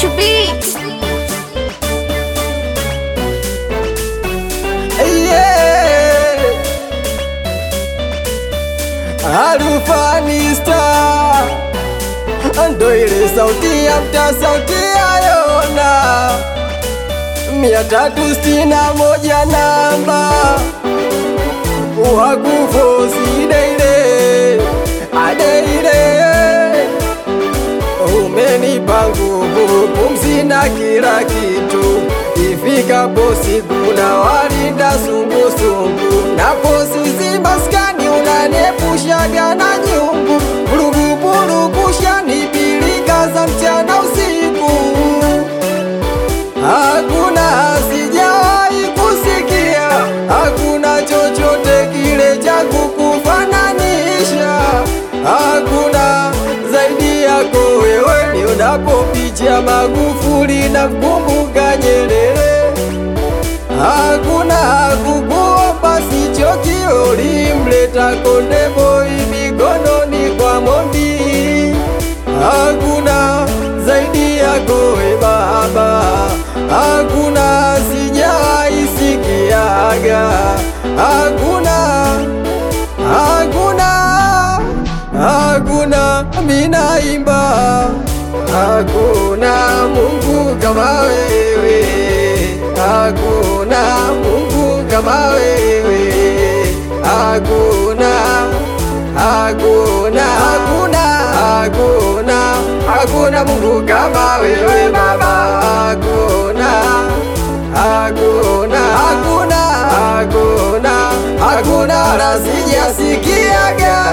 Zuchu Beats. Yeah. Alufani Star ndo ile sauti ya mtaa, sauti ya Yona 361 namba wakufosi deile adeile. Umenipa nguvu, pumzi na kila kitu, ifikapo siku na walinda sungusungu, napo sisi maskani unaniepushaga na nyungu, vurugu nipilika za mchana usiku. Hakuna sijawahi kusikia, hakuna chochote kile cha kukufananisha, hakuna zaidi yako wewe. Nionapopicha Magufuli na mkumbuka Nyerere, hakuna kukuomba sichoki, ulimleta Konde Boy mikononi kwa Mondi. Hakuna zaidi yako we baba, hakuna sijawahi sikiaga, hakuna minaimba, hakuna Mungu kama wewe, hakuna Mungu kama wewe, hakuna Mungu kama wewe baba, hakuna la sijasikiaga.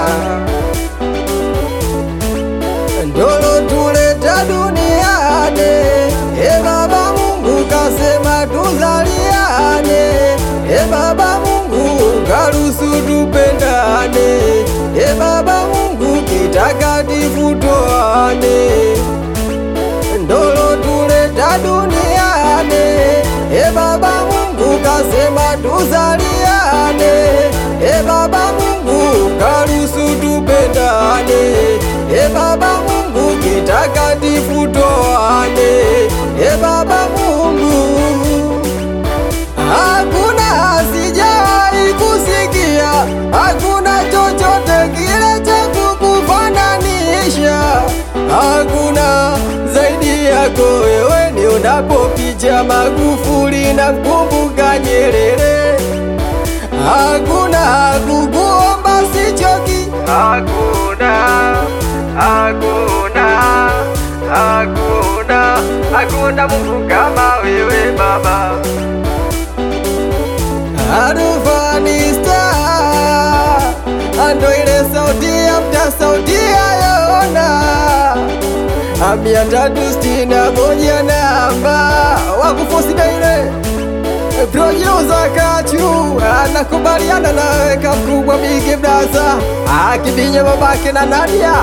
Ndolo tuleta duniani, e baba Mungu kasema tuzaliane, e baba Mungu karuhusu tupendane, e baba Mungu kitakatifu toane. Ndolo tuleta duniani, e baba Mungu kasema tuzaliane, e baba Mungu karuhusu tupendane, e baba Mungu kitakatifu toane, e baba Mungu. Hakuna sijawahi kusikia, hakuna chochote kile cha kukufananisha, hakuna zaidi yako wewe. Nionapopicha Magufuli na mkumbuka Nyerere, hakuna kukuomba sichoki, hakuna Mungu kama wewe baba. Alufani Star ando ile sauti ya mtaa, sauti ya Yona 361 namba wakufosi daile. Producer Kachu anakubaliana nawe kamkubwa Big Brother akibinya babake na Nadia.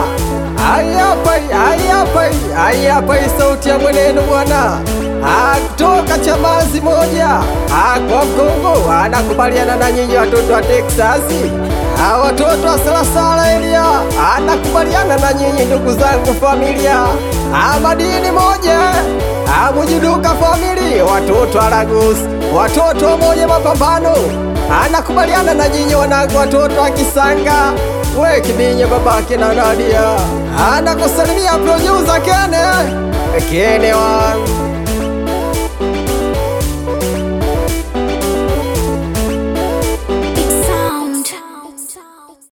Ayapa sauti ya mwenendo bwana, kutoka Chamazi moja kwa Kongo. Anakubaliana na nyinyi watoto wa Texasi, watoto wa Salasala Elia. Anakubaliana na nyinyi ndugu zangu familia Madini moja, Mujiduka family, watoto wa Lagos, watoto moja Mapambano. Anakubaliana na nyinyi wanangu watoto wa Kisanga, we Kibinya babake na Nadia. Anakusalimia producer Kene wangu.